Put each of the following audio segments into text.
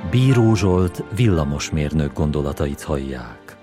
Bíró Zsolt villamosmérnök gondolatait hallják.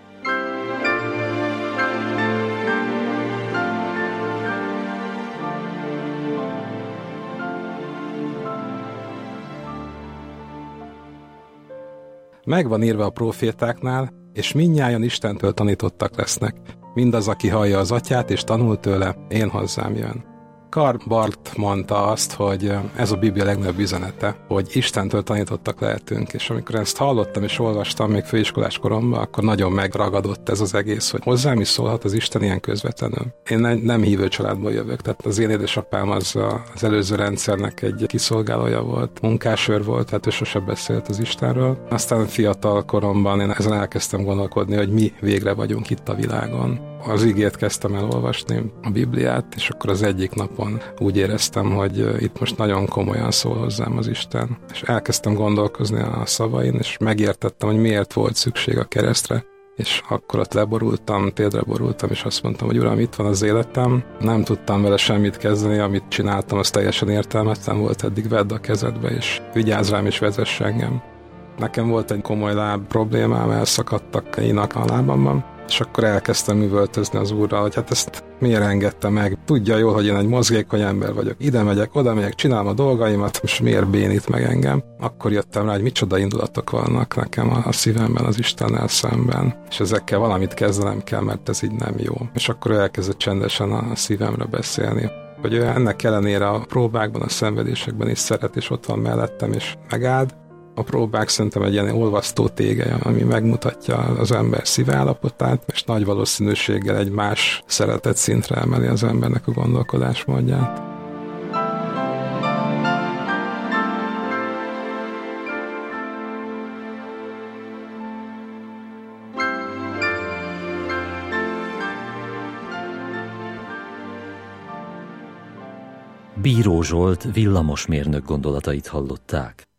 Megvan írva a prófétáknál, és mindnyájan Istentől tanítottak lesznek. Mindaz, aki hallja az atyát és tanul tőle, én hozzám jön. Karl Barth mondta azt, hogy ez a Biblia legnagyobb üzenete, hogy Istentől tanítottak lehetünk, és amikor ezt hallottam és olvastam még főiskolás koromban, akkor nagyon megragadott ez az egész, hogy hozzám is szólhat az Isten ilyen közvetlenül. Én nem hívő családból jövök, tehát az én édesapám az előző rendszernek egy kiszolgálója volt, munkásőr volt, tehát ő sosem beszélt az Istenről. Aztán fiatal koromban én ezen elkezdtem gondolkodni, hogy mi végre vagyunk itt a világon. Az igét kezdtem el olvasni, a Bibliát, és akkor az egyik napon úgy éreztem, hogy itt most nagyon komolyan szól hozzám az Isten. És elkezdtem gondolkozni a szavain, és megértettem, hogy miért volt szükség a keresztre. És akkor ott leborultam, térdre borultam, és azt mondtam, hogy Uram, itt van az életem. Nem tudtam vele semmit kezdeni, amit csináltam, az teljesen értelmetlen volt, eddig vedd a kezedbe, és vigyázz rám, és vezess engem. Nekem volt egy komoly láb problémám, elszakadtak inak a lábamban, és akkor elkezdtem üvöltözni az Úrral, hogy hát ezt miért engedte meg. Tudja jól, hogy én egy mozgékony ember vagyok. Ide megyek, oda megyek, csinálom a dolgaimat, és miért bénít meg engem? Akkor jöttem rá, hogy micsoda indulatok vannak nekem a szívemben az Istennel szemben, és ezekkel valamit kezdenem kell, mert ez így nem jó. És akkor elkezdett csendesen a szívemre beszélni. Hogy ő ennek ellenére a próbákban, a szenvedésekben is szeret, és ott van mellettem, és megáld. A próbák szerintem egy ilyen olvasztó tége, ami megmutatja az ember szívállapotát, és nagy valószínűséggel egy más szeretet szintre emeli az embernek a gondolkodásmódját. Bíró Zsolt villamosmérnök gondolatait hallották.